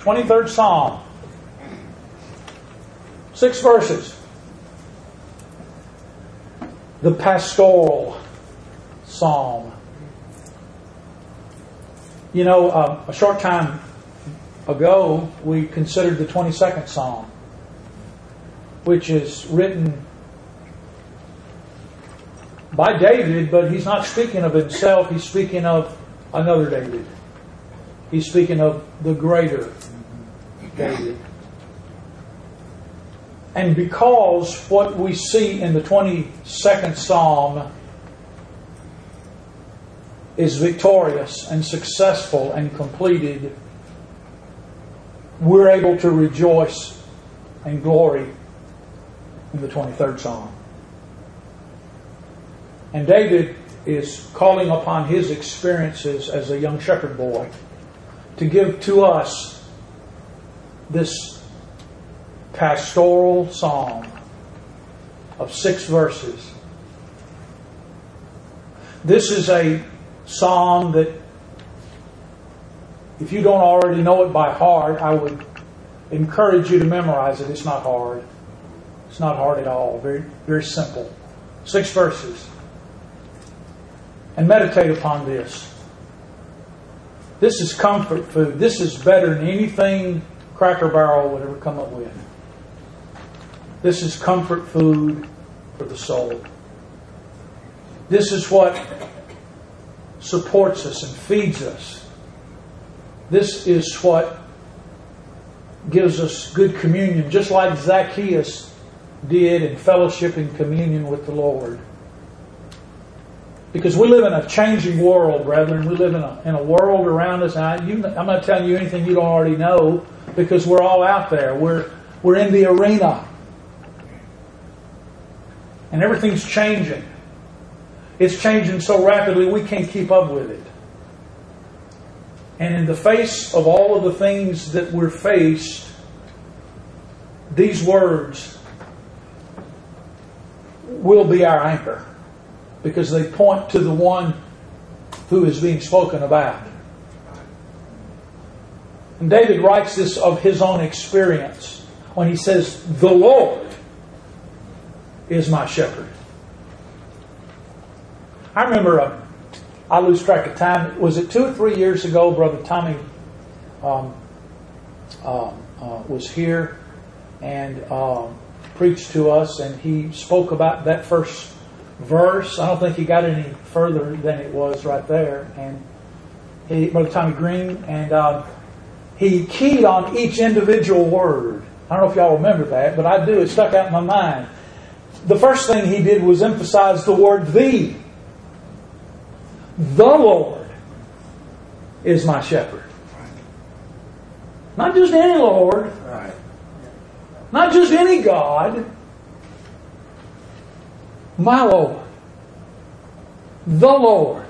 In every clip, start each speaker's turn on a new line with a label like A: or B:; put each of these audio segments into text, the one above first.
A: 23rd Psalm. 6 verses. The pastoral psalm. You know, a short time ago, we considered the 22nd Psalm, which is written by David, but he's not speaking of himself. He's speaking of another David. He's speaking of the greater David. And because what we see in the 22nd Psalm is victorious and successful and completed, we're able to rejoice and glory in the 23rd Psalm. And David is calling upon his experiences as a young shepherd boy to give to us this pastoral psalm of 6 verses. This is a psalm that, if you don't already know it by heart, I would encourage you to memorize it. It's not hard. It's not hard at all. Very, very simple. 6 verses. And meditate upon this. This is comfort food. This is better than anything Cracker Barrel would ever come up with. This is comfort food for the soul. This is what supports us and feeds us. This is what gives us good communion, just like Zacchaeus did in fellowship and communion with the Lord. Because we live in a changing world, brethren. We live in a world around us. And I'm not telling you anything you don't already know, because we're all out there. We're in the arena. And everything's changing. It's changing so rapidly we can't keep up with it. And in the face of all of the things that we're faced, these words will be our anchor, because they point to the one who is being spoken about. And David writes this of his own experience when he says, "The Lord is my shepherd." I remember, I lose track of time. Was it 2 or 3 years ago, Brother Tommy was here and preached to us, and he spoke about that first verse. I don't think he got any further than it was right there. And Brother Tommy Green, and he keyed on each individual word. I don't know if y'all remember that, but I do. It stuck out in my mind. The first thing he did was emphasize the word "the." The Lord is my shepherd. Not just any Lord. Not just any God. My Lord. The Lord.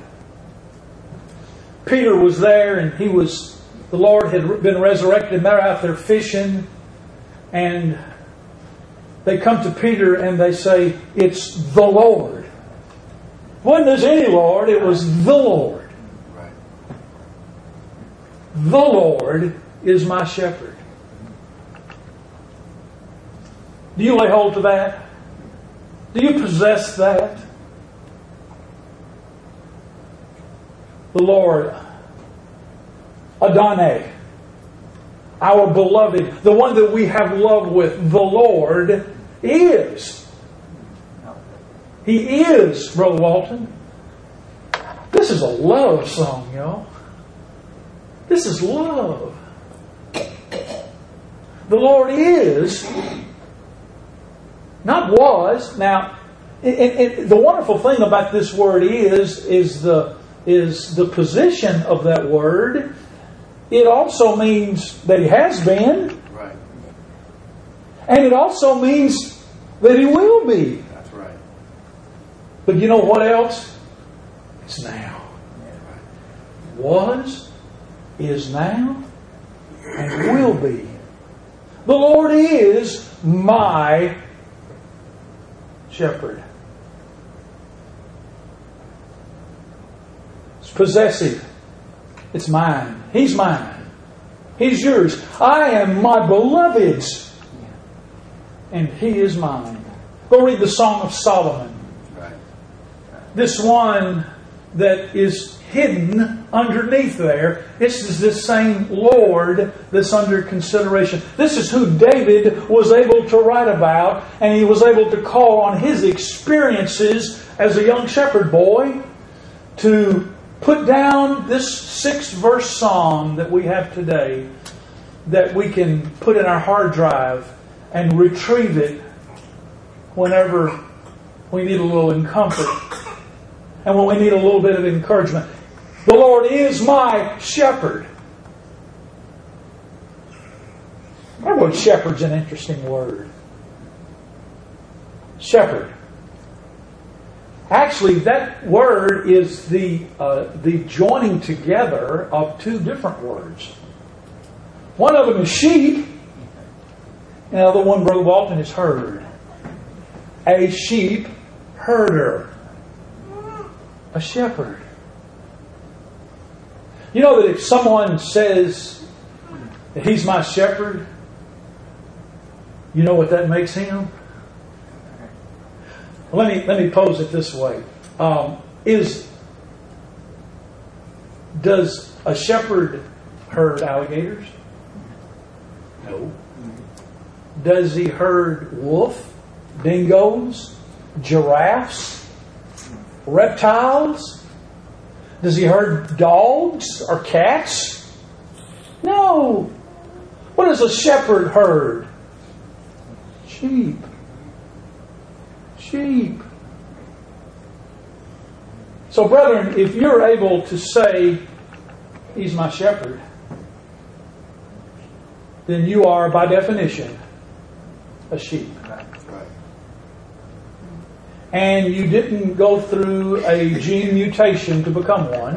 A: Peter was there, and the Lord had been resurrected, and they're out there fishing, and they come to Peter and they say, "It's the Lord." It wasn't just any Lord, it was the Lord. The Lord is my shepherd. Do you lay hold to that? Do you possess that? The Lord, Adonai, our beloved, the one that we have love with, the Lord is. He is, Brother Walton. This is a love song, y'all. This is love. The Lord is, not was. Now, the wonderful thing about this word is the position of that word. It also means that He has been.
B: Right.
A: And it also means that He will be.
B: That's right.
A: But you know what else? It's now. Was, is now, and will be. The Lord is my shepherd. It's possessive. It's mine. He's mine. He's yours. I am my beloved's, and He is mine. Go read the Song of Solomon. This one that is hidden underneath there, it's this same Lord that's under consideration. This is who David was able to write about, and he was able to call on his experiences as a young shepherd boy to put down this 6-verse psalm that we have today, that we can put in our hard drive and retrieve it whenever we need a little comfort and when we need a little bit of encouragement. The Lord is my shepherd. That word shepherd's an interesting word. Shepherd. Actually, that word is the joining together of two different words. One of them is sheep, and the other one, Brother Walton, is herd. A sheep herder. A shepherd. You know that if someone says that he's my shepherd, you know what that makes him? Let me pose it this way. Does a shepherd herd alligators? No. Does he herd wolf, dingoes, giraffes, reptiles? Does he herd dogs or cats? No. What does a shepherd herd? Sheep. Sheep. So, brethren, if you're able to say, He's my shepherd, then you are, by definition, a sheep. And you didn't go through a gene mutation to become one.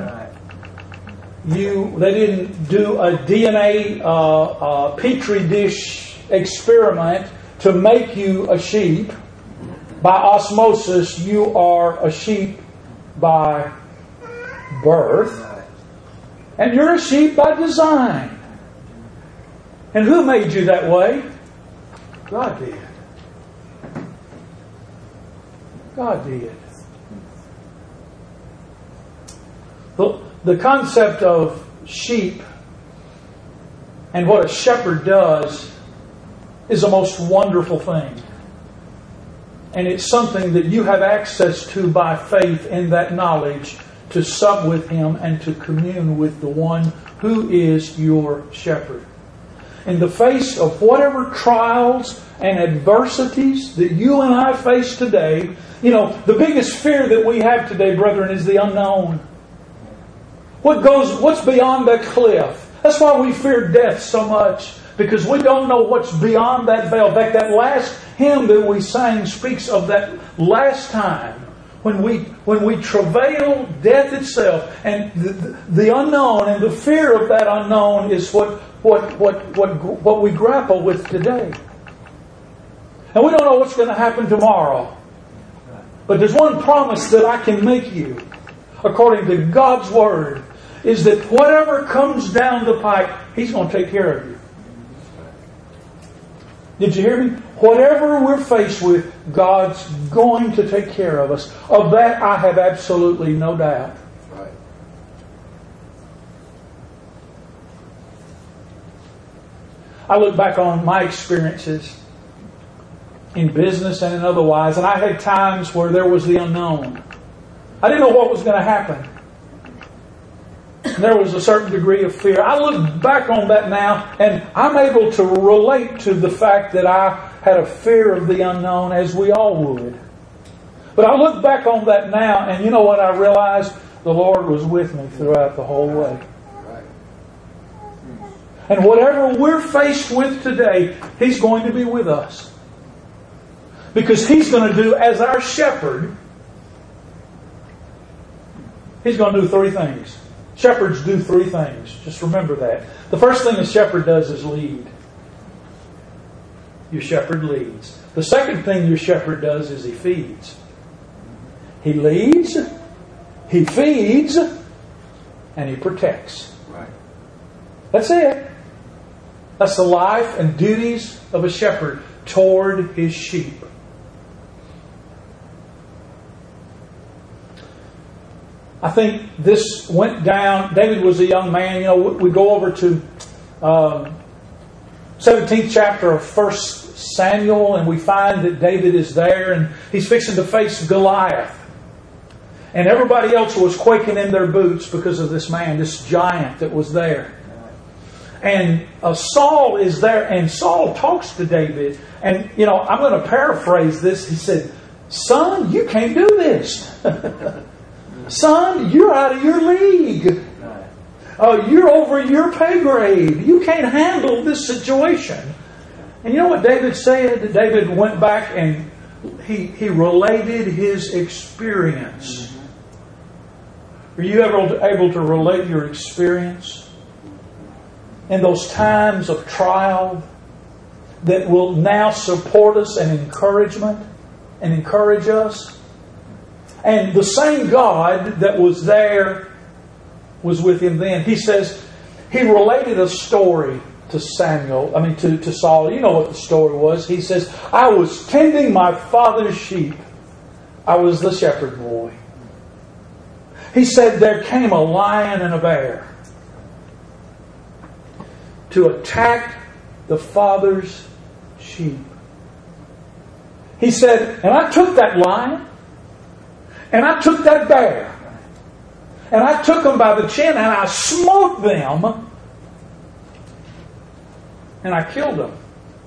A: They didn't do a DNA petri dish experiment to make you a sheep. By osmosis, you are a sheep by birth. And you're a sheep by design. And who made you that way? God did. God did. The concept of sheep and what a shepherd does is a most wonderful thing. And it's something that you have access to by faith in that knowledge, to sup with Him and to commune with the one who is your shepherd. In the face of whatever trials and adversities that you and I face today, the biggest fear that we have today, brethren, is the unknown. What's beyond that cliff? That's why we fear death so much, because we don't know what's beyond that veil. In fact, that last hymn that we sang speaks of that last time when we travail death itself, and the unknown and the fear of that unknown is what we grapple with today. And we don't know what's going to happen tomorrow. But there's one promise that I can make you, according to God's Word, is that whatever comes down the pipe, He's going to take care of you. Did you hear me? Whatever we're faced with, God's going to take care of us. Of that, I have absolutely no doubt.
B: Right.
A: I look back on my experiences in business and in otherwise, and I had times where there was the unknown. I didn't know what was going to happen. And there was a certain degree of fear. I look back on that now, and I'm able to relate to the fact that I had a fear of the unknown, as we all would. But I look back on that now, and you know what I realized? The Lord was with me throughout the whole way. And whatever we're faced with today, He's going to be with us. Because He's going to do, as our shepherd, He's going to do 3 things. Shepherds do 3 things. Just remember that. The first thing a shepherd does is lead. Your shepherd leads. The second thing your shepherd does is he feeds. He leads, he feeds, and he protects.
B: Right.
A: That's it. That's the life and duties of a shepherd toward his sheep. I think this went down. David was a young man. You know, we go over to 17th chapter of 1 Samuel, and we find that David is there, and he's fixing to face Goliath. And everybody else was quaking in their boots because of this man, this giant that was there. And Saul is there, and Saul talks to David. And, you know, I'm going to paraphrase this. He said, "Son, you can't do this. Son, you're out of your league. You're over your pay grade. You can't handle this situation." And you know what David said? David went back and he related his experience. Are you ever able to relate your experience in those times of trial that will now support us and encourage us? And the same God that was there was with him then. He says, he related a story to to Saul. You know what the story was. He says, "I was tending my father's sheep. I was the shepherd boy." He said, "There came a lion and a bear to attack the father's sheep." He said, "And I took that lion, and I took that bear, and I took them by the chin, and I smote them, and I killed them."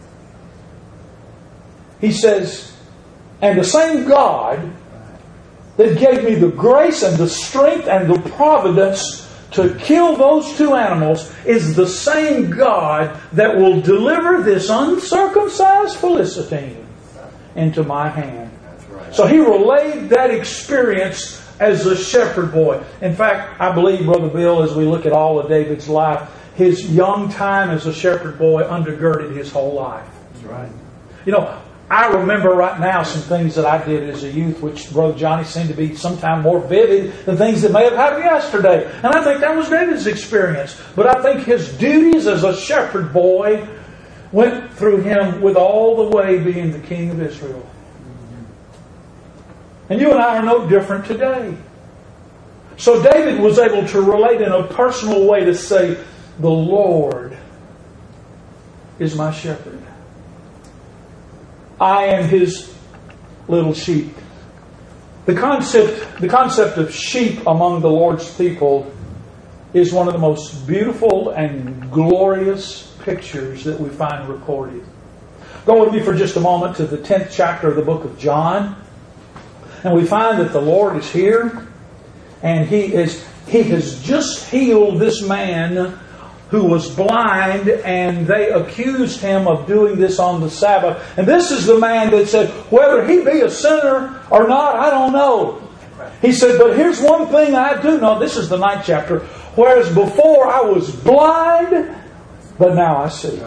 A: He says, "And the same God that gave me the grace and the strength and the providence to kill those two animals is the same God that will deliver this uncircumcised Philistine into my hand." So he relayed that experience as a shepherd boy. In fact, I believe, Brother Bill, as we look at all of David's life, his young time as a shepherd boy undergirded his whole life.
B: That's right.
A: You know, I remember right now some things that I did as a youth, which Brother Johnny seemed to be sometime more vivid than things that may have happened yesterday. And I think that was David's experience. But I think his duties as a shepherd boy went through him with all the way being the king of Israel. And you and I are no different today. So David was able to relate in a personal way to say, "The Lord is my shepherd. I am His little sheep." The concept of sheep among the Lord's people is one of the most beautiful and glorious pictures that we find recorded. Go with me for just a moment to the 10th chapter of the book of John. And we find that the Lord is here, and He has just healed this man who was blind, and they accused Him of doing this on the Sabbath. And this is the man that said, "Whether he be a sinner or not, I don't know." He said, "But here's one thing I do know." This is the 9th chapter. "Whereas before I was blind, but now I see."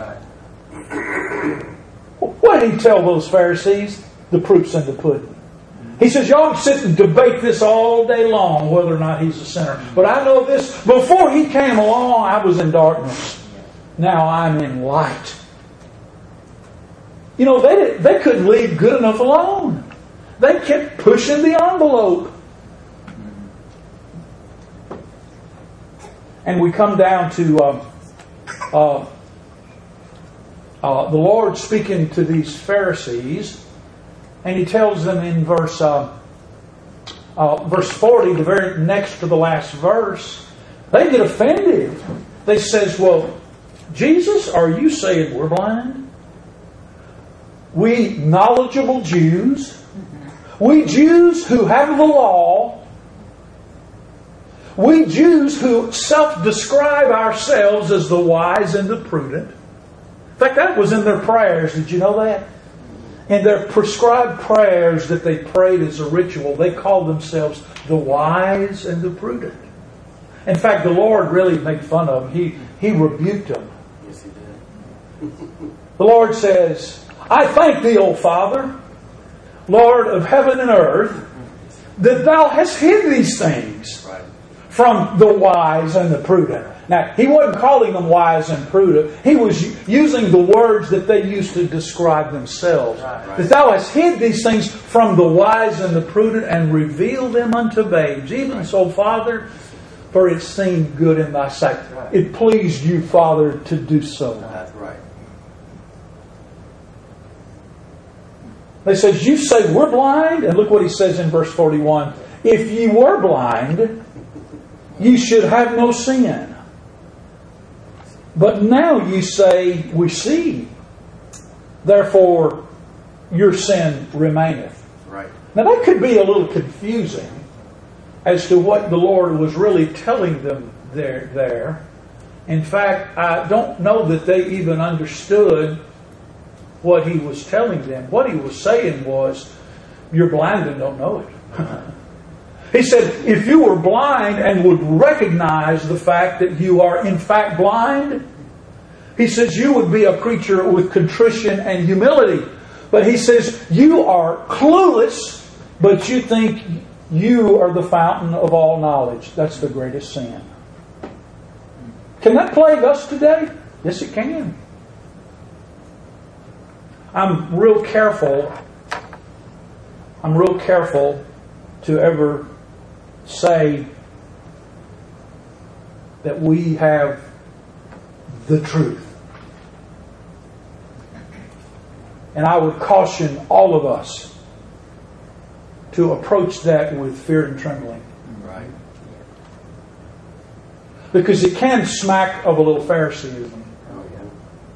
A: What did He tell those Pharisees? The proof's in the pudding. He says, "Y'all can sit and debate this all day long, whether or not he's a sinner. But I know this, before he came along, I was in darkness. Now I'm in light." You know, they couldn't leave good enough alone. They kept pushing the envelope. And we come down to the Lord speaking to these Pharisees. And He tells them in verse 40, the very next to the last verse, they get offended. They says, "Well, Jesus, are you saying we're blind? We knowledgeable Jews, we Jews who have the law, we Jews who self-describe ourselves as the wise and the prudent." In fact, that was in their prayers. Did you know that? In their prescribed prayers that they prayed as a ritual, they called themselves the wise and the prudent. In fact, the Lord really made fun of them. He rebuked them.
B: Yes, He did.
A: The Lord says, "I thank Thee, O Father, Lord of heaven and earth, that Thou hast hid these things from the wise and the prudent." Now, He wasn't calling them wise and prudent. He was using the words that they used to describe themselves.
B: Right.
A: That thou hast hid these things from the wise and the prudent and revealed them unto babes. Even so, Father, for it seemed good in thy sight. It pleased you, Father, to do so.
B: That's right.
A: He says, you say we're blind? And look what He says in verse 41. If ye were blind, ye should have no sin. But now you say, we see. Therefore, your sin remaineth.
B: Right.
A: Now that could be a little confusing as to what the Lord was really telling them there. In fact, I don't know that they even understood what He was telling them. What He was saying was, you're blind and don't know it. He said, if you were blind and would recognize the fact that you are in fact blind, He says you would be a creature with contrition and humility. But He says you are clueless, but you think you are the fountain of all knowledge. That's the greatest sin. Can that plague us today? Yes, it can. I'm real careful to ever say that we have the truth. And I would caution all of us to approach that with fear and trembling.
B: Right.
A: Because it can smack of a little Phariseeism.
B: Oh, yeah.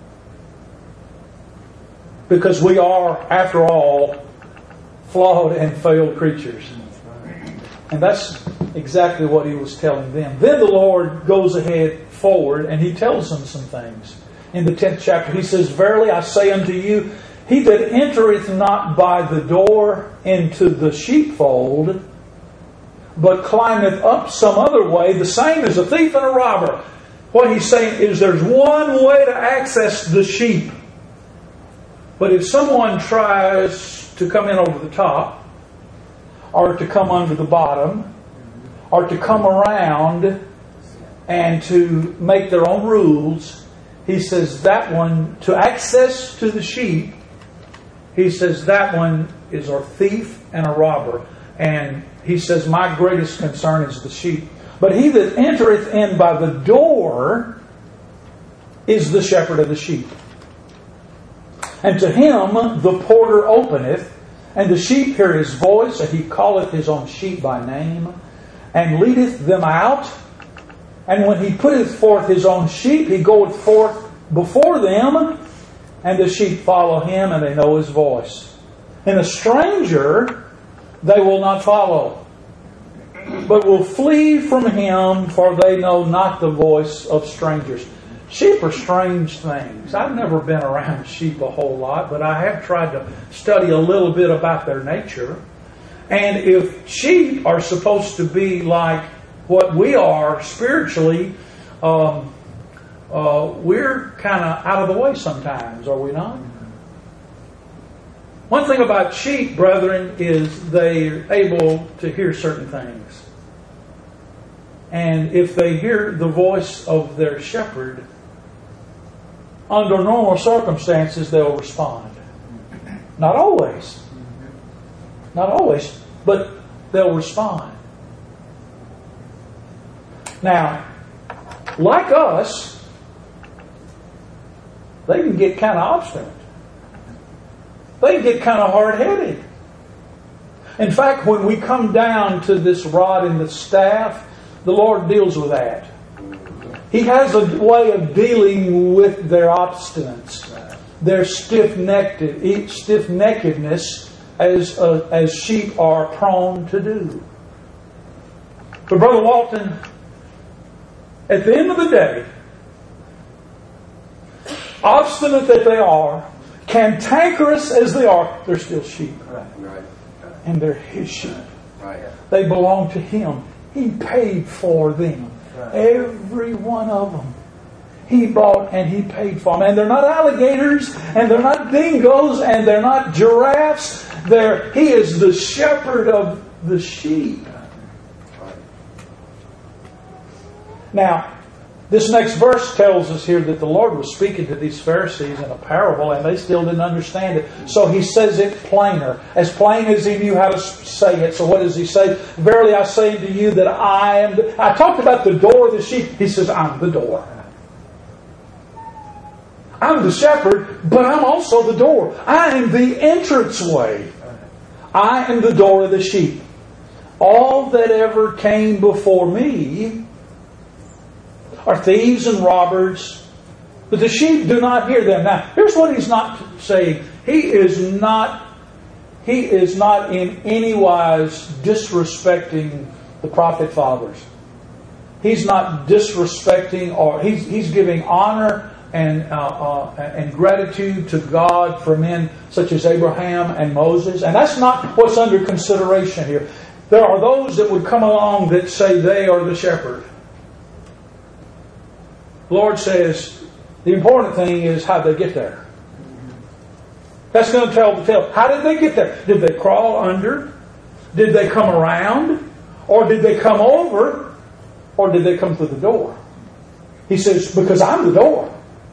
A: Because we are, after all, flawed and failed creatures. And that's exactly what He was telling them. Then the Lord goes ahead forward and He tells them some things. In the 10th chapter, He says, verily I say unto you, he that entereth not by the door into the sheepfold, but climbeth up some other way, the same is a thief and a robber. What He's saying is there's one way to access the sheep. But if someone tries to come in over the top, or to come under the bottom, or to come around and to make their own rules, He says that one, to access to the sheep, He says that one is a thief and a robber. And He says, my greatest concern is the sheep. But he that entereth in by the door is the shepherd of the sheep. And to him the porter openeth, and the sheep hear his voice, and he calleth his own sheep by name, and leadeth them out. And when he putteth forth his own sheep, he goeth forth before them, and the sheep follow him, and they know his voice. And a stranger they will not follow, but will flee from him, for they know not the voice of strangers. Sheep are strange things. I've never been around sheep a whole lot, but I have tried to study a little bit about their nature. And if sheep are supposed to be like what we are spiritually, we're kind of out of the way sometimes, are we not? One thing about sheep, brethren, is they're able to hear certain things. And if they hear the voice of their shepherd, under normal circumstances, they'll respond. Not always. Not always, but they'll respond. Now, like us, they can get kind of obstinate. They can get kind of hard-headed. In fact, when we come down to this rod and the staff, the Lord deals with that. He has a way of dealing with their obstinance, their stiff-neckedness, as sheep are prone to do. But Brother Walton, at the end of the day, obstinate that they are, cantankerous as they are, they're still sheep.
B: Right.
A: And they're His sheep.
B: Right.
A: They belong to Him. He paid for them. Every one of them. He bought and He paid for them. And they're not alligators, and they're not dingoes, and they're not giraffes. He is the shepherd of the sheep. Now, This next verse tells us here that the Lord was speaking to these Pharisees in a parable and they still didn't understand it. So He says it plain as He knew how to say it. So what does He say? Verily I say to you that I am... I talked about the door of the sheep. He says, I'm the door. I'm the shepherd, but I'm also the door. I am the entranceway. I am the door of the sheep. All that ever came before me are thieves and robbers, but the sheep do not hear them. Now, here's what He's not saying. He is not in any wise disrespecting the prophet fathers. He's not disrespecting, or He's giving honor and gratitude to God for men such as Abraham and Moses. And that's not what's under consideration here. There are those that would come along that say they are the shepherd. The Lord says the important thing is how they get there. That's going to tell the tale. How did they get there? Did they crawl under? Did they come around? Or did they come over? Or did they come through the door? He says, because I'm the door.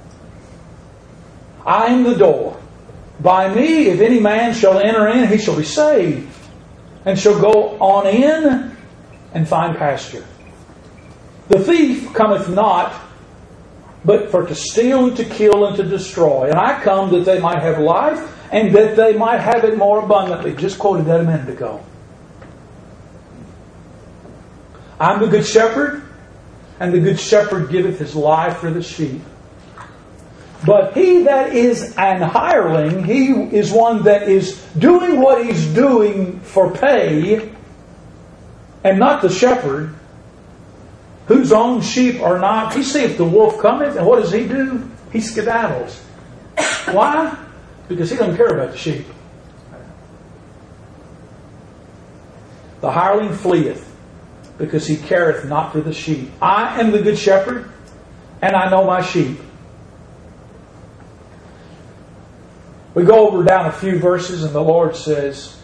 A: I am the door. By me, if any man shall enter in, he shall be saved, and shall go on in and find pasture. The thief cometh not, but for to steal and to kill and to destroy. And I come that they might have life, and that they might have it more abundantly. Just quoted that a minute ago. I'm the good shepherd, and the good shepherd giveth his life for the sheep. But he that is an hireling, he is one that is doing what he's doing for pay, and not the shepherd, whose own sheep are not. He seeth the wolf cometh, and what does he do? He skedaddles. Why? Because he doesn't care about the sheep. The hireling fleeth, because he careth not for the sheep. I am the good shepherd, and I know my sheep. We go over down a few verses, and the Lord says,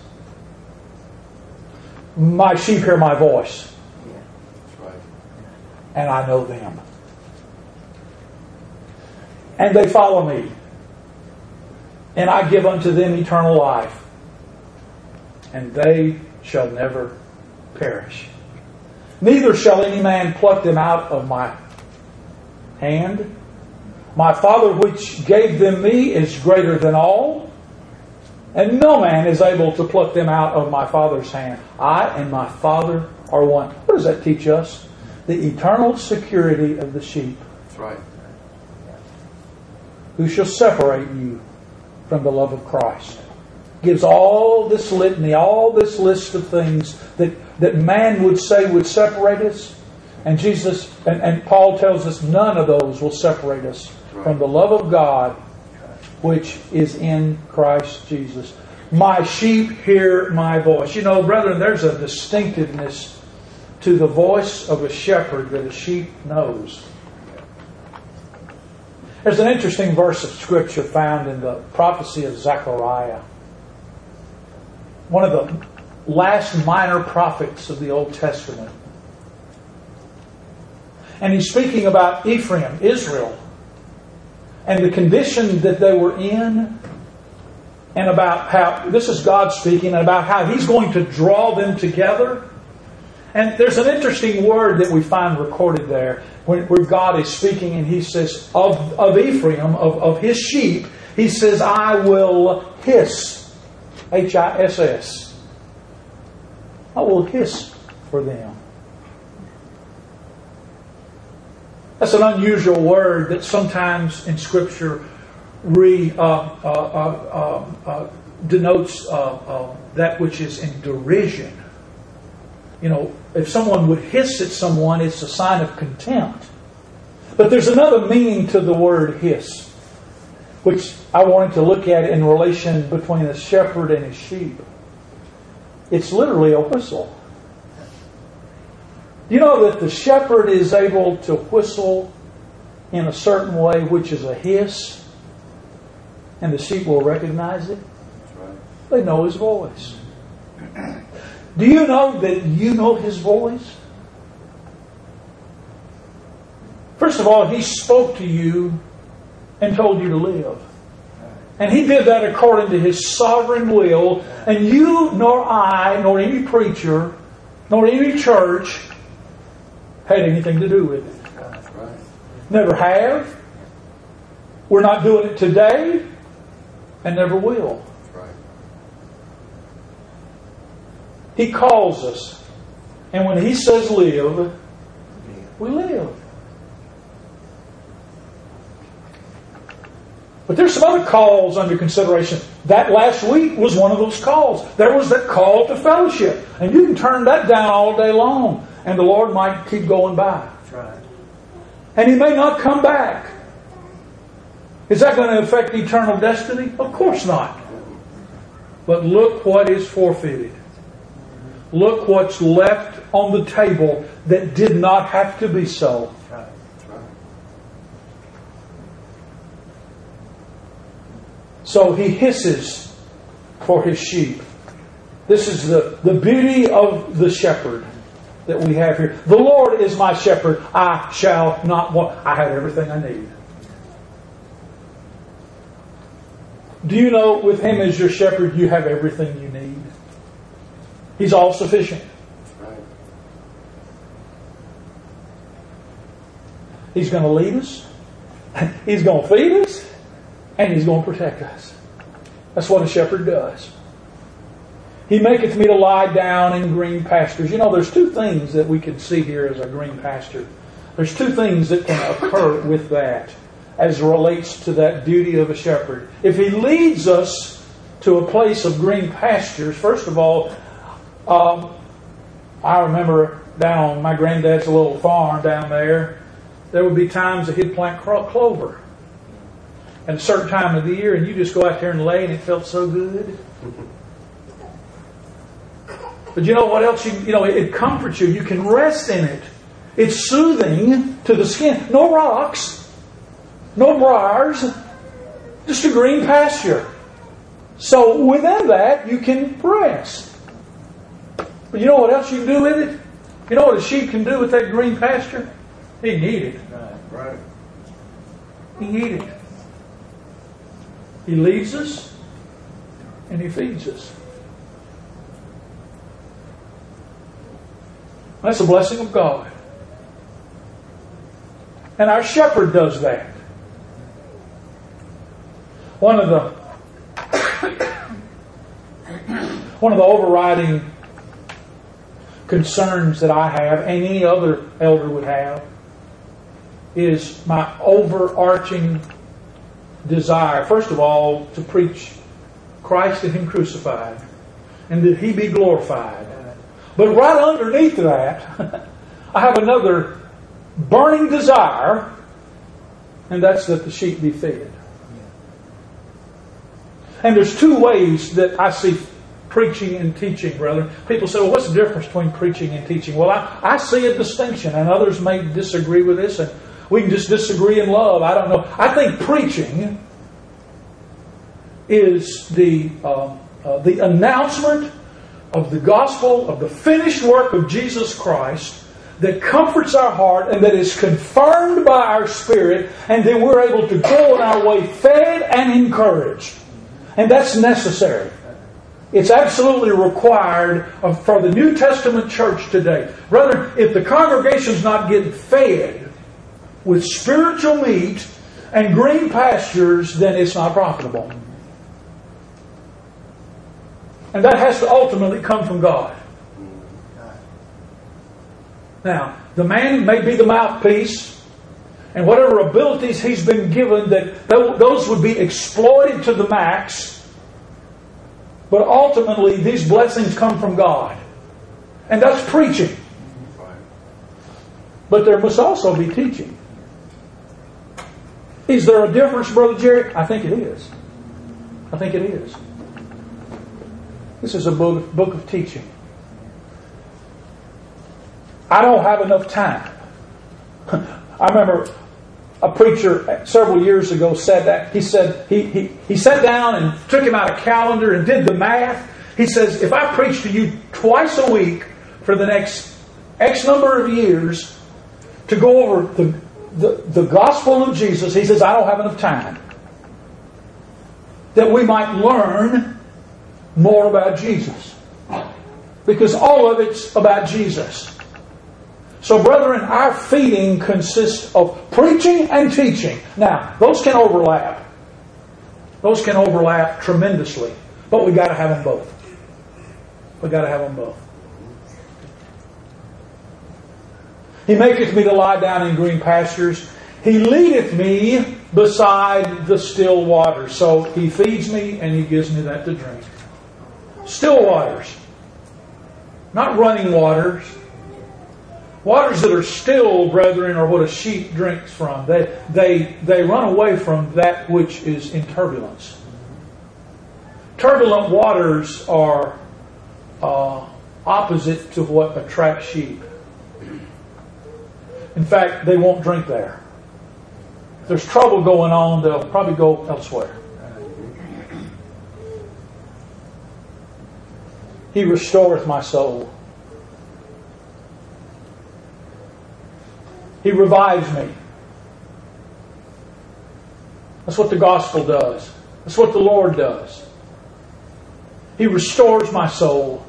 A: my sheep hear my voice.
B: Yeah, that's right.
A: And I know them. And they follow me. And I give unto them eternal life. And they shall never perish. Neither shall any man pluck them out of my hand. My Father which gave them me is greater than all, and no man is able to pluck them out of my Father's hand. I and my Father are one. What does that teach us? The eternal security of the sheep.
B: That's right.
A: Who shall separate you from the love of Christ? Gives all this litany, all this list of things that man would say would separate us. And Jesus and Paul tells us none of those will separate us from the love of God which is in Christ Jesus. My sheep hear my voice. You know, brethren, there's a distinctiveness to the voice of a shepherd that a sheep knows. There's an interesting verse of Scripture found in the prophecy of Zechariah. One of the last minor prophets of the Old Testament. And he's speaking about Ephraim, Israel, and the condition that they were in, and about how, this is God speaking, about how He's going to draw them together. And there's an interesting word that we find recorded there, where God is speaking, and He says, of Ephraim, of His sheep, He says, I will hiss, Hiss. I will hiss for them. That's an unusual word that sometimes in Scripture denotes that which is in derision. You know, if someone would hiss at someone, it's a sign of contempt. But there's another meaning to the word hiss, which I wanted to look at in relation between a shepherd and his sheep. It's literally a whistle. You know that the shepherd is able to whistle in a certain way, which is a hiss, and the sheep will recognize it?
B: That's right.
A: They know his voice. Do you know that you know his voice? 1 First of all, He spoke to you and told you to live. And He did that according to His sovereign will. And you, nor I, nor any preacher, nor any church had anything to do with it.
B: Right.
A: Never have. We're not doing it today, and never will.
B: Right.
A: He calls us. And when He says live, we live. But there's some other calls under consideration. That last week was one of those calls. There was that call to fellowship. And you can turn that down all day long. And the Lord might keep going by.
C: That's right.
A: And He may not come back. Is that going to affect eternal destiny? Of course not. But look what is forfeited. Look what's left on the table that did not have to be so.
C: That's right.
B: That's right.
A: So He hisses for His sheep. This is the beauty of the shepherd that we have here. The Lord is my shepherd. I shall not want. I have everything I need. Do you know with Him as your shepherd, you have everything you need? He's all sufficient.
B: Right.
A: He's going to lead us. He's going to feed us. And He's going to protect us. That's what a shepherd does. He maketh me to lie down in green pastures. You know, there's two things that we can see here as a green pasture. There's two things that can occur with that as relates to that duty of a shepherd. If He leads us to a place of green pastures, first of all, I remember down on my granddad's little farm down there, there would be times that he'd plant clover at a certain time of the year, and you just go out there and lay, and it felt so good. But you know what else? It comforts you. You can rest in it. It's soothing to the skin. No rocks, no briars, just a green pasture. So within that, you can rest. But you know what else you can do with it? You know what a sheep can do with that green pasture? He can eat it.
B: Right.
A: He can eat it. He leads us and He feeds us. That's a blessing of God. And our shepherd does that. One of the overriding concerns that I have, and any other elder would have, is my overarching desire, first of all, to preach Christ and Him crucified, and that He be glorified. But right underneath that, I have another burning desire, and that's that the sheep be fed. And there's two ways that I see preaching and teaching, brethren. People say, well, what's the difference between preaching and teaching? Well, I see a distinction, and others may disagree with this, and we can just disagree in love. I don't know. I think preaching is the announcement of the gospel, of the finished work of Jesus Christ, that comforts our heart and that is confirmed by our spirit, and then we're able to go on our way fed and encouraged. And that's necessary. It's absolutely required for the New Testament church today. Brother, if the congregation's not getting fed with spiritual meat and green pastures, then it's not profitable. And that has to ultimately come from God. Now, the man may be the mouthpiece, and whatever abilities he's been given, that those would be exploited to the max. But ultimately, these blessings come from God. And that's preaching. But there must also be teaching. Is there a difference, Brother Jerry? I think it is. I think it is. This is a book of teaching. I don't have enough time. I remember a preacher several years ago said that. He said he sat down and took him out a calendar and did the math. He says, if I preach to you twice a week for the next X number of years to go over the gospel of Jesus, He says, I don't have enough time. That we might learn more about Jesus. Because all of it's about Jesus. So, brethren, our feeding consists of preaching and teaching. Now, those can overlap. Those can overlap tremendously. But we've got to have them both. We've got to have them both. He maketh me to lie down in green pastures. He leadeth me beside the still waters. So He feeds me and He gives me that to drink. Still waters. Not running waters. Waters that are still, brethren, are what a sheep drinks from. They run away from that which is in turbulence. Turbulent waters are opposite to what attracts sheep. In fact, they won't drink there. If there's trouble going on, they'll probably go elsewhere. He restoreth my soul. He revives me. That's what the gospel does. That's what the Lord does. He restores my soul.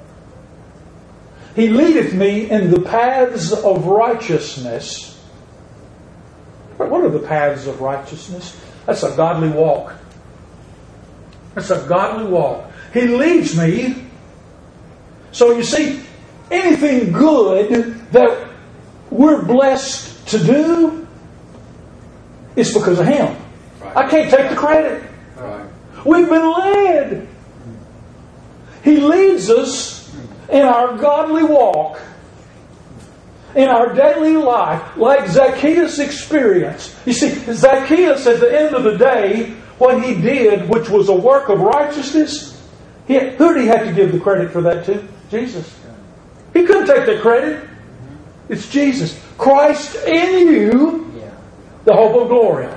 A: He leadeth me in the paths of righteousness. What are the paths of righteousness? That's a godly walk. That's a godly walk. He leads me. So you see, anything good that we're blessed to do is because of Him. Right. I can't take the credit. Right. We've been led. He leads us in our godly walk, in our daily life, like Zacchaeus experienced. You see, Zacchaeus at the end of the day, what he did, which was a work of righteousness, who did he have to give the credit for that to? Jesus. He couldn't take the credit. It's Jesus. Christ in you, the hope of glory.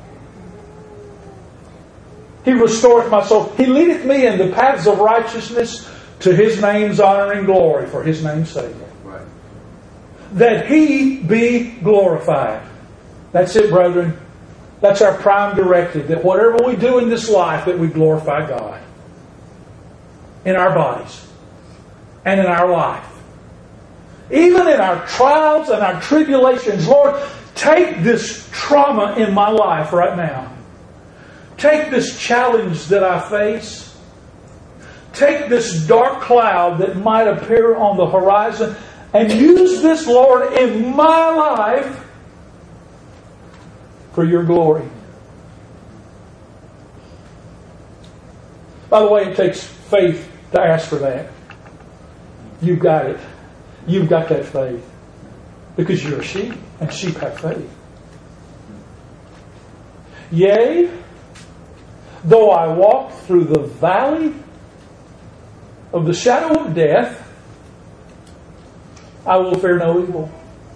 A: He restoreth my soul. He leadeth me in the paths of righteousness to His name's honor and glory, for His name's sake. Right. That He be glorified. That's it, brethren. That's our prime directive. That whatever we do in this life, that we glorify God. In our bodies. And in our life. Even in our trials and our tribulations. Lord, take this trauma in my life right now. Take this challenge that I face. Take this dark cloud that might appear on the horizon and use this, Lord, in my life for Your glory. By the way, it takes faith to ask for that. You've got it. You've got that faith. Because you're a sheep, and sheep have faith. Yea, though I walk through the valley of the shadow of death, I will fear no evil.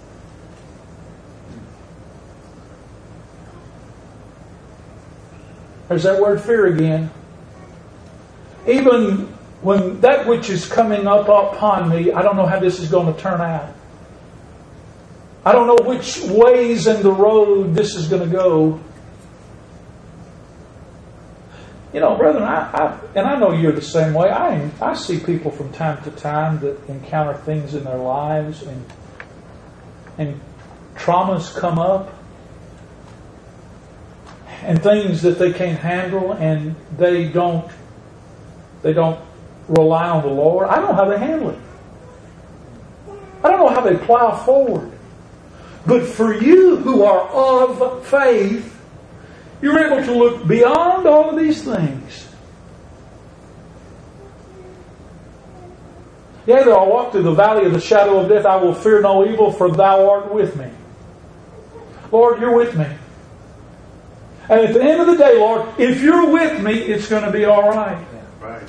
A: There's that word fear again. Even when that which is coming up upon me, I don't know how this is going to turn out. I don't know which ways in the road this is going to go. You know, brethren, I know you're the same way. I see people from time to time that encounter things in their lives and traumas come up and things that they can't handle, and they don't rely on the Lord. I don't know how they handle it. I don't know how they plow forward. But for you who are of faith, you're able to look beyond all of these things. Yea, though I walk through the valley of the shadow of death, I will fear no evil, for Thou art with me. Lord, You're with me. And at the end of the day, Lord, if You're with me, it's going to be all right. Right.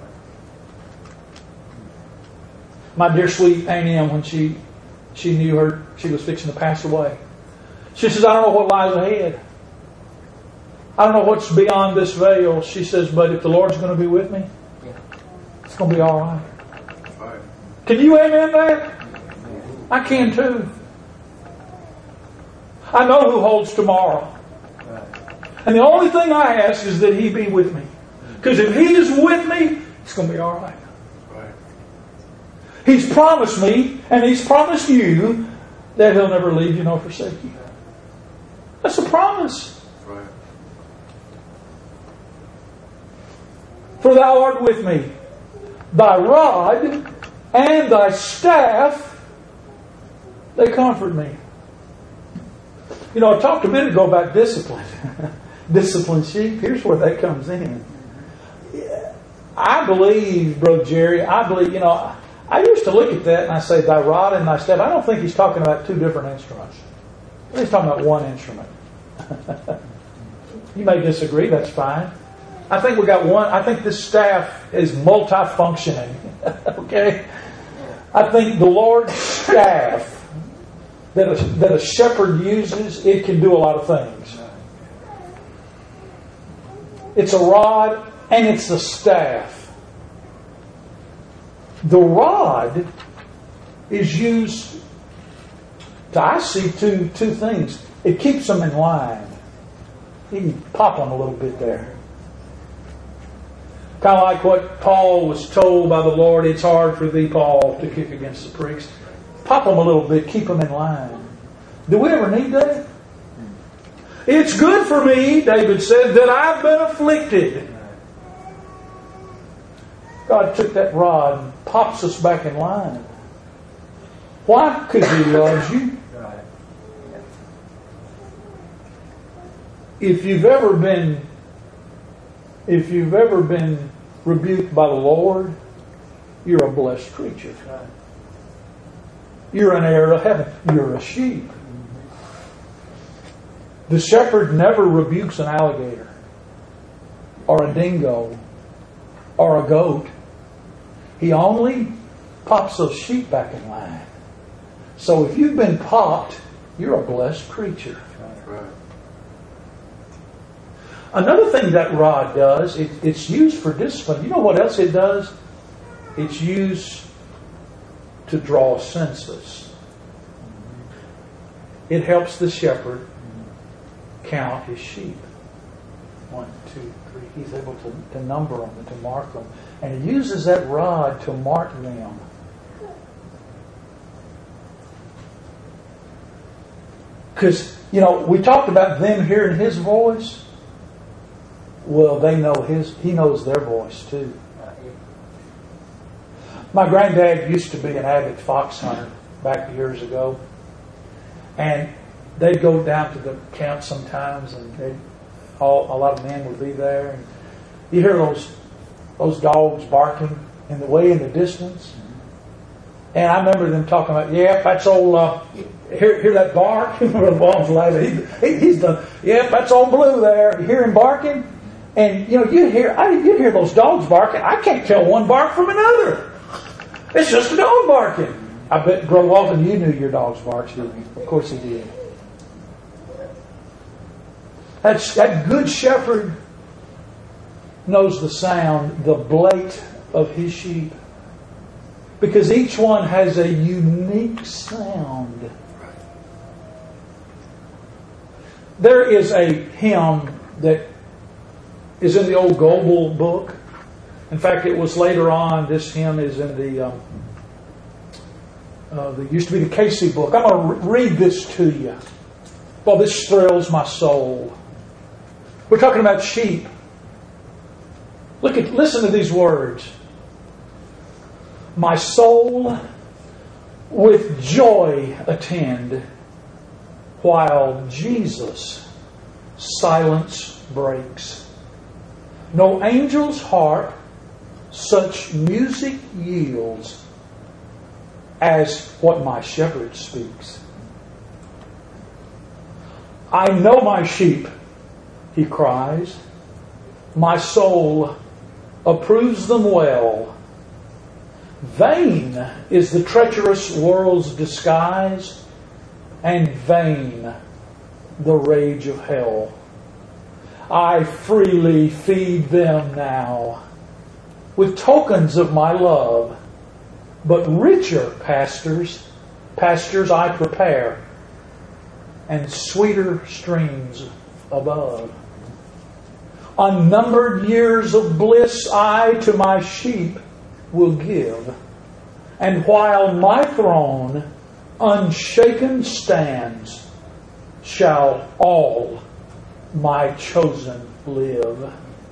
A: My dear sweet Aunt Em, when she knew she was fixing to pass away, she says, I don't know what lies ahead. I don't know what's beyond this veil. She says, but if the Lord's going to be with me, it's going to be all right. Right. Can you amen that? I can too. I know who holds tomorrow. And the only thing I ask is that He be with me. Because if He is with me, it's going to be all right. He's promised me, and He's promised you, that He'll never leave you nor forsake you. That's a promise.
B: Right.
A: For Thou art with me. Thy rod and Thy staff, they comfort me. You know, I talked a minute ago about discipline. Discipline sheep. Here's where that comes in. I believe, Brother Jerry, I used to look at that and I say, Thy rod and Thy staff. I don't think he's talking about two different instruments. He's talking about one instrument. You may disagree, that's fine. I think we got one. I think this staff is multifunctioning. Okay? I think the Lord's staff that a shepherd uses, it can do a lot of things. It's a rod and it's a staff. The rod is used to, I see, two things. It keeps them in line. You can pop them a little bit there. Kind of like what Paul was told by the Lord, it's hard for thee, Paul, to kick against the pricks. Pop them a little bit, keep them in line. Do we ever need that? It's good for me, David said, that I've been afflicted. God took that rod and pops us back in line. Why? Because He loves you. If you've ever been rebuked by the Lord, you're a blessed creature. You're an heir of heaven. You're a sheep. The shepherd never rebukes an alligator or a dingo or a goat. He only pops those sheep back in line. So if you've been popped, you're a blessed creature.
B: Right.
A: Another thing that rod does, it's used for discipline. You know what else it does? It's used to draw a census. It helps the shepherd count his sheep. 1, 2, 3. He's able to number them and to mark them. And he uses that rod to mark them. Because, we talked about them hearing His voice. Well, they know He knows their voice too. My granddad used to be an avid fox hunter back years ago. And they'd go down to the camp sometimes, and a lot of men would be there. And you hear those dogs barking in the distance. And I remember them talking about, that's old. Hear that bark? Remember the bombs laughing. He's done. That's old Blue there. You hear him barking, and you hear those dogs barking. I can't tell one bark from another. It's just a dog barking. I bet, Brother Walton, you knew your dog's barks, didn't you? Of course he did. That good shepherd knows the sound, the blate of his sheep. Because each one has a unique sound. There is a hymn that is in the old Goebel book. In fact, it was later on, this hymn is in there used to be the Casey book. I'm going to read this to you. Well, this thrills my soul. We're talking about sheep. Listen to these words. My soul with joy attend, while Jesus silence breaks. No angel's harp such music yields as what my shepherd speaks. I know my sheep, he cries. My soul approves them well. Vain is the treacherous world's disguise, and vain the rage of hell. I freely feed them now with tokens of my love, but richer pastures I prepare. and sweeter streams above. Unnumbered years of bliss I to my sheep will give, and while my throne unshaken stands, shall all my chosen live.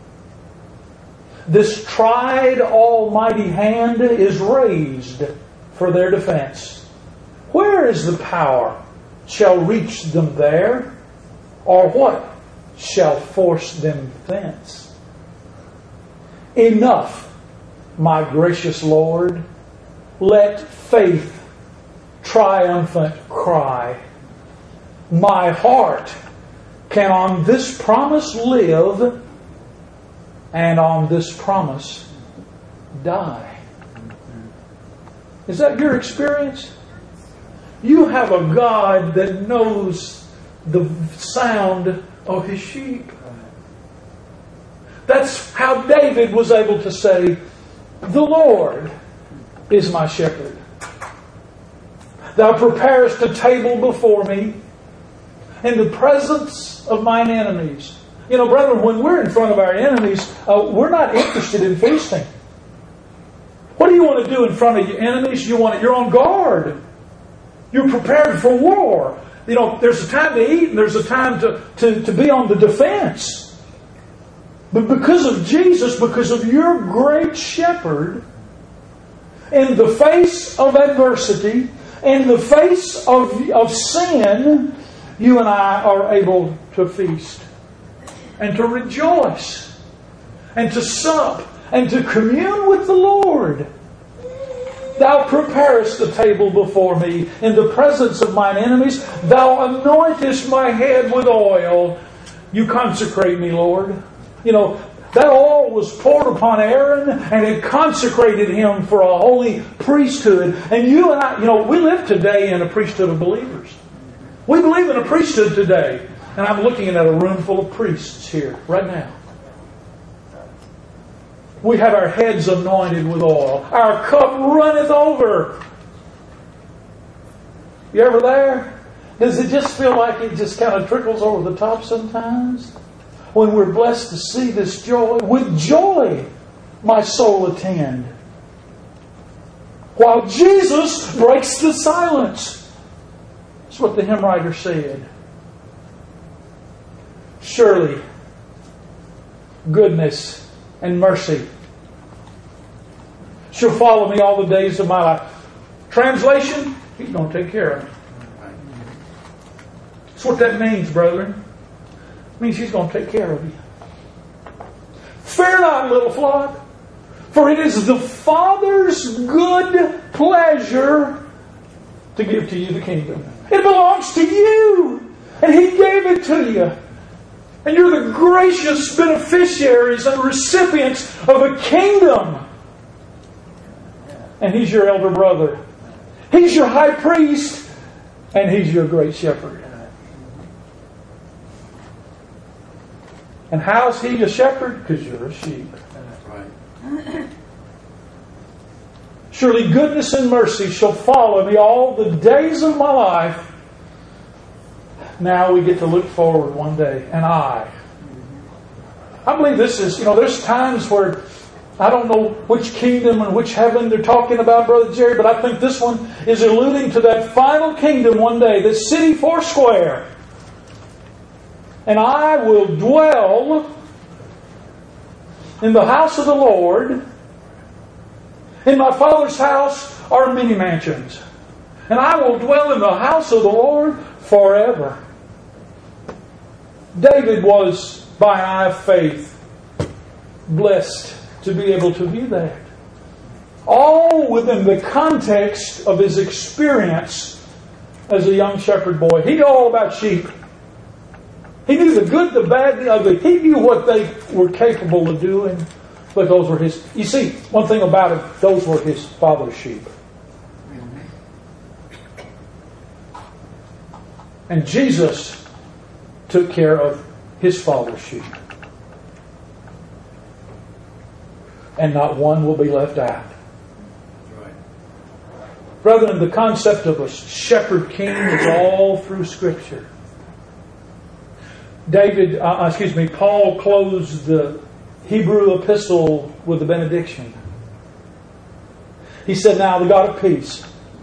A: This tried almighty hand is raised for their defense. Where is the power shall reach them there? Or what shall force them thence? Enough, my gracious Lord, let faith triumphant cry. My heart can on this promise live, and on this promise die. Is that your experience? You have a God that knows the sound of His sheep. That's how David was able to say, "The Lord is my shepherd. Thou preparest a table before me in the presence of mine enemies." You know, brethren, when we're in front of our enemies, we're not interested in feasting. What do you want to do in front of your enemies? You're on guard. You're prepared for war. You know, there's a time to eat and there's a time to be on the defense. But because of Jesus, because of your great shepherd, in the face of adversity, in the face of sin, you and I are able to feast and to rejoice and to sup and to commune with the Lord. Thou preparest the table before me in the presence of mine enemies. Thou anointest my head with oil. You consecrate me, Lord. You know, that oil was poured upon Aaron and it consecrated him for a holy priesthood. And you and I, you know, we live today in a priesthood of believers. We believe in a priesthood today. And I'm looking at a room full of priests here right now. We have our heads anointed with oil. Our cup runneth over. You ever there? Does it just feel like it just kind of trickles over the top sometimes? When we're blessed to see this joy. With joy, my soul attend. While Jesus breaks the silence. That's what the hymn writer said. Surely, goodness and mercy shall follow me all the days of my life. Translation, He's going to take care of me. That's what that means, brethren. It means He's going to take care of you. Fear not, little flock, for it is the Father's good pleasure to give to you the kingdom. It belongs to you, and He gave it to you. And you're the gracious beneficiaries and recipients of a kingdom. And He's your elder brother. He's your high priest. And He's your great shepherd. And how's He a shepherd? Because you're a sheep.
B: Right.
A: Surely goodness and mercy shall follow me all the days of my life. Now we get to look forward one day. And I believe this is, there's times where I don't know which kingdom and which heaven they're talking about, Brother Jerry, but I think this one is alluding to that final kingdom one day, the city foursquare. And I will dwell in the house of the Lord. In my Father's house are many mansions. And I will dwell in the house of the Lord forever. David was, by an eye of faith, blessed to be able to view that. All within the context of his experience as a young shepherd boy. He knew all about sheep. He knew the good, the bad, the ugly. He knew what they were capable of doing. But those were his... You see, one thing about it, those were his father's sheep. And Jesus took care of His Father's sheep. And not one will be left out.
B: Right.
A: Brethren, the concept of a shepherd king is all through Scripture. Paul closed the Hebrew epistle with a benediction. He said, "Now the God of peace,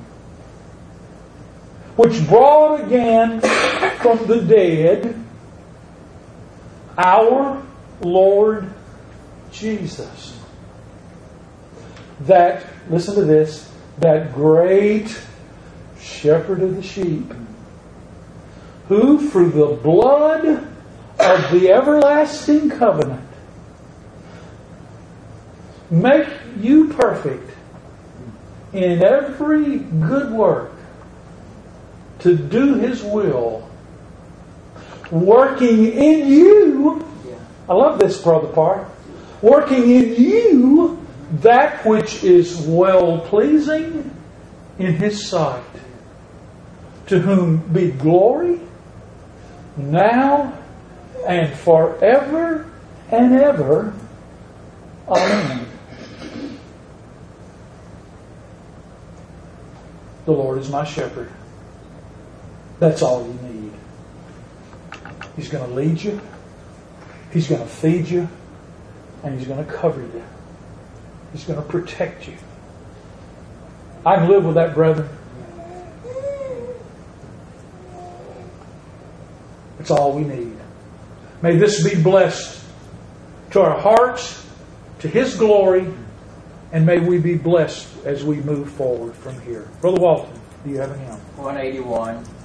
A: which brought again from the dead our Lord Jesus, that," listen to this, "that great shepherd of the sheep, who through the blood of the everlasting covenant make you perfect in every good work to do His will, working in you," I love this brother part, "working in you that which is well-pleasing in His sight, to whom be glory now and forever and ever. Amen." The Lord is my shepherd. That's all you need. He's going to lead you. He's going to feed you. And He's going to cover you. He's going to protect you. I can live with that, brethren. It's all we need. May this be blessed to our hearts, to His glory, and may we be blessed as we move forward from here. Brother Walton, do you have a hymn?
C: 181.